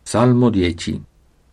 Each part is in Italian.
Salmo 10.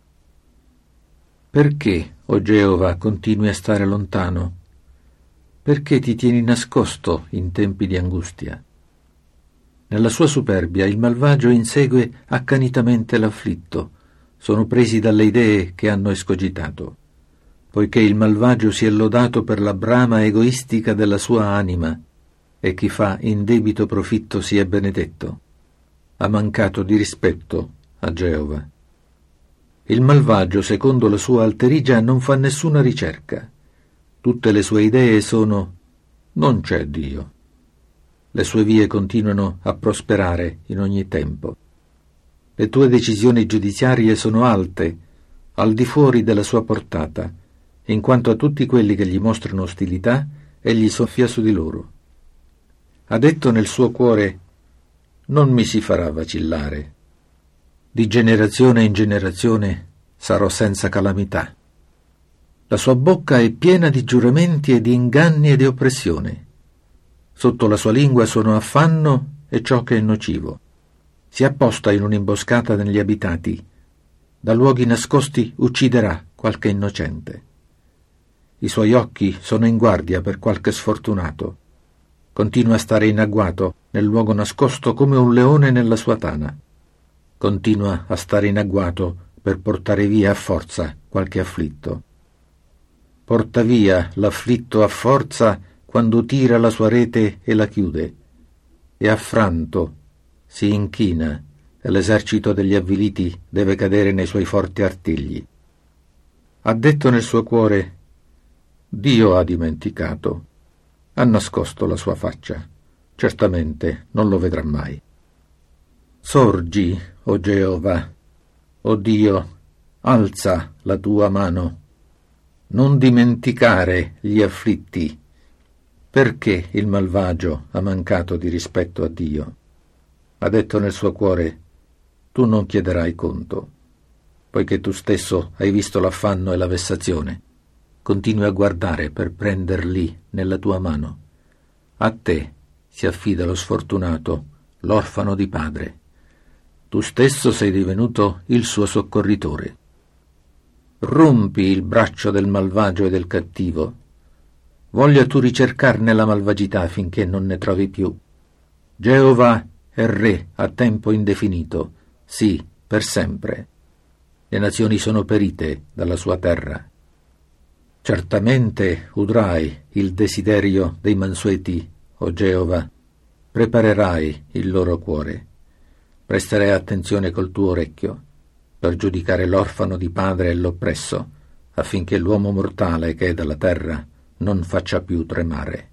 Perché, o Geova, continui a stare lontano? Perché ti tieni nascosto in tempi di angustia? Nella sua superbia il malvagio insegue accanitamente l'afflitto. Sono presi dalle idee che hanno escogitato. Poiché il malvagio si è lodato per la brama egoistica della sua anima, e chi fa indebito profitto sia benedetto. Ha mancato di rispetto a Geova. Il malvagio, secondo la sua alterigia, non fa nessuna ricerca. Tutte le sue idee sono «non c'è Dio». Le sue vie continuano a prosperare in ogni tempo. Le tue decisioni giudiziarie sono alte, al di fuori della sua portata, in quanto a tutti quelli che gli mostrano ostilità, egli soffia su di loro. Ha detto nel suo cuore «non mi si farà vacillare». Di generazione in generazione sarò senza calamità. La sua bocca è piena di giuramenti e di inganni e di oppressione. Sotto la sua lingua sono affanno e ciò che è nocivo. Si apposta in un'imboscata negli abitati. Da luoghi nascosti ucciderà qualche innocente. I suoi occhi sono in guardia per qualche sfortunato. Continua a stare in agguato nel luogo nascosto come un leone nella sua tana. Continua a stare in agguato per portare via a forza qualche afflitto. Porta via l'afflitto a forza quando tira la sua rete e la chiude, e affranto si inchina e l'esercito degli avviliti deve cadere nei suoi forti artigli. Ha detto nel suo cuore: Dio ha dimenticato, ha nascosto la sua faccia, certamente non lo vedrà mai. Sorgi, o Geova, o Dio, alza la tua mano. Non dimenticare gli afflitti. Perché il malvagio ha mancato di rispetto a Dio? Ha detto nel suo cuore: tu non chiederai conto, poiché tu stesso hai visto l'affanno e la vessazione. Continui a guardare per prenderli nella tua mano. A te si affida lo sfortunato, l'orfano di padre. Tu stesso sei divenuto il suo soccorritore. Rompi il braccio del malvagio e del cattivo. Voglia tu ricercarne la malvagità finché non ne trovi più. Geova è re a tempo indefinito, sì, per sempre. Le nazioni sono perite dalla sua terra. Certamente udrai il desiderio dei mansueti, o Geova, preparerai il loro cuore. Presterai attenzione col tuo orecchio per giudicare l'orfano di padre e l'oppresso, affinché l'uomo mortale che è dalla terra non faccia più tremare.